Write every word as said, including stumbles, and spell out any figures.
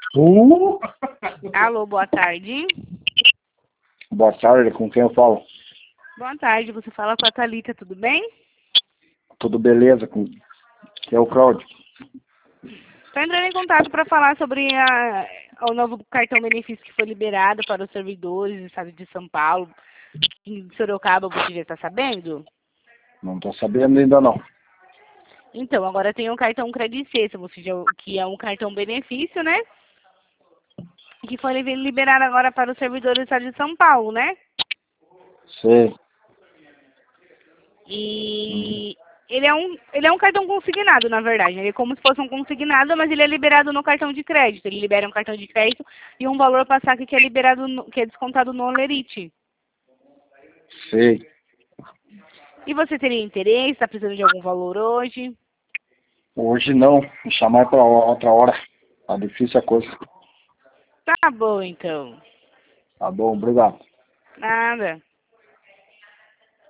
Uh! Alô, boa tarde. Boa tarde, com quem eu falo? Boa tarde, você fala com a Thalita, tudo bem? Tudo beleza? Com... Que é o Claudio. Estou entrando em contato para falar sobre a, o novo cartão benefício que foi liberado para os servidores do estado de São Paulo. Em Sorocaba, você já está sabendo? Não tô sabendo ainda não. Então, agora tem um cartão Credit Sexta, você já, que é um cartão benefício, né? Que foi liberado agora para os servidores do estado de São Paulo, né? Sei. E ele é um, ele é um cartão consignado, na verdade. Ele é como se fosse um consignado, mas ele é liberado no cartão de crédito. Ele libera um cartão de crédito e um valor para saque que é liberado, no, que é descontado no Olerite. Sei. E você teria interesse? Está precisando de algum valor hoje? Hoje não. Vou chamar pra outra hora. Tá difícil a coisa. Tá bom, então. Tá bom, obrigado. Nada.